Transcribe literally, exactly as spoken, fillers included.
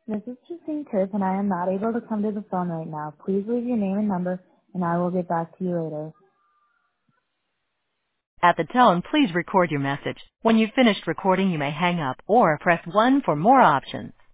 This is Justine Kurtz, and I am not able to come to the phone right now. Please leave your name and number, and I will get back to you later. At the tone, please record your message. When you've finished recording, you may hang up or press one for more options.